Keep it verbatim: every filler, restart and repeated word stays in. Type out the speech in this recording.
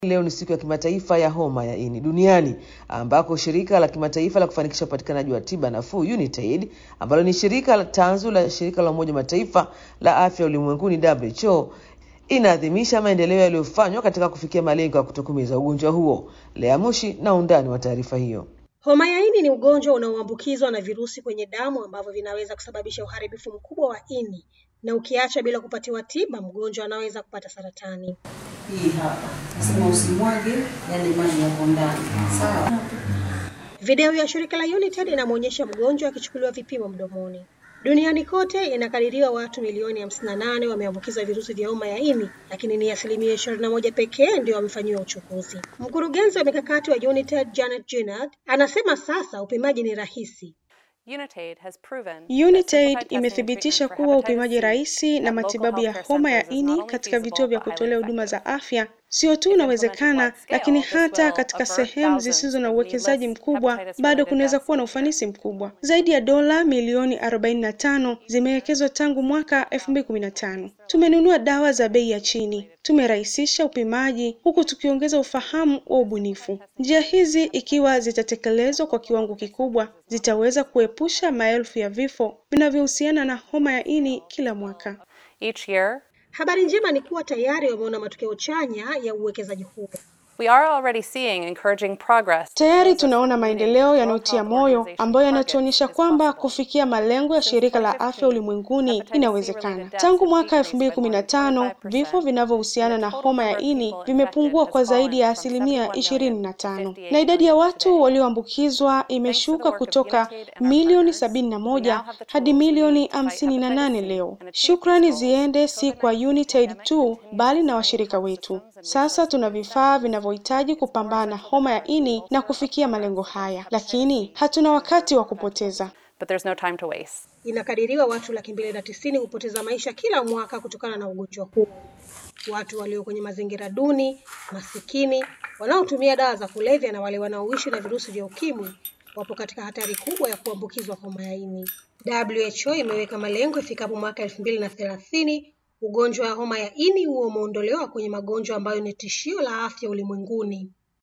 Leo ni siku ya kimataifa ya homa ya ini duniani, ambako shirika la kimataifa la kufanikisha upatikanaji wa tiba nafuu UNITAID, ambalo ni shirika la tanzu la shirika la Umoja Mataifa la afya ulimwenguni W H O, inaadhimisha maendeleo yaliyofanywa katika kufikia malengo ya kutokomeza ugonjwa huo. Lea Mushi na undani wa taarifa hiyo. Homa ya ini ni ugonjwa unaoambukizwa na virusi kwenye damu ambavyo vinaweza kusababisha uharibifu mkubwa wa ini, na ukiacha bila kupatiwa tiba mgonjwa anaweza kupata saratani. Hii hapa nasema usimwage yale maji yako ndani. Sawa. Video ya shirika la UNITAID inamuonyesha mgonjwa akichukuliwa vipimo mdomoni. Duniani kote inakadiriwa watu milioni hamsini na nane wameambukizwa virusi vya homa ya ini, lakini ni asilimia ishirini na moja pekee ndio wamefanyiwa uchunguzi. Mkurugenzi wa mikakati wa UNITAID Janet Ginnard anasema sasa upimaji ni rahisi. UNITAID imethibitisha kuwa upimaji rahisi na matibabu ya homa ya ini katika vituo vya kutolea huduma za afya sio tu unawezekana, lakini hata katika sehemu zisizo na uwekezaji mkubwa bado kunaweza kuwa na ufanisi mkubwa. Zaidi ya dola milioni arobaini na tano zimewekezwa tangu mwaka elfu mbili kumi na tano. Tumenunua dawa za bei ya chini, tumerahisisha upimaji huku tukiongeza ufahamu wa ubunifu. Njia hizi ikiwa zitatekelezwa kwa kiwango kikubwa, zitaweza kuepusha maelfu ya vifo vinavyohusiana na homa ya ini kila mwaka. Each year. Habari njema ni kuwa tayari wameona matokeo chanya ya uwekezaji huo. We are already seeing encouraging progress. Tayari tunaona maendeleo yanayotia moyo ambayo yanatuonyesha kwamba kufikia malengo ya shirika la afya ulimwenguni inawezekana. Tangu mwaka elfu mbili kumi na tano, vifo vinavyohusiana na homa ya ini vimepungua kwa zaidi ya asilimia ishirini na tano. Na idadi ya watu walioambukizwa imeshuka kutoka milioni sabini na moja hadi milioni hamsini na nane leo. Shukrani ziende si kwa UNITAID tu bali na washirika wetu. Sasa tuna vifaa vinavyohitaji kupambana na homa ya ini na kufikia malengo haya, lakini hatuna wakati wa kupoteza. But there's no time to waste. Inakadiriwa watu laki mbili na tisini hupoteza maisha kila mwaka kutokana na ugonjwa huu. Watu walio kwenye mazingira duni, masikini, wanaotumia dawa za kulevya na wale wanaoishi na virusi vya ukimwi wapo katika hatari kubwa ya kuambukizwa homa ya ini. W H O imeweka malengo ifikapo mwaka elfu mbili na thelathini ugonjwa wa homa ya ini huo umeondolewa kwenye magonjwa ambayo ni tishio la afya ulimwenguni.